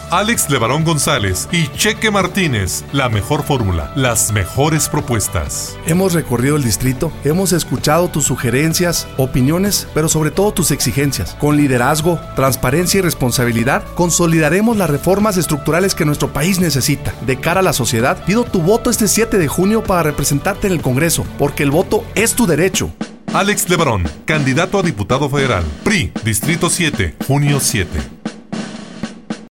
Alex Levarón González y Cheque Martínez. La mejor fórmula, las mejores propuestas. Hemos recorrido el distrito, hemos escuchado tus sugerencias, opiniones, pero sobre todo tus exigencias. Con liderazgo, transparencia y responsabilidad, consolidaremos las reformas estructurales que nuestro país necesita. De cara a la sociedad, pido tu voto este 7 de junio para representarte en el Congreso, porque el voto es tu derecho. Alex Levarón, candidato a diputado federal. PRI, Distrito 7, junio 7.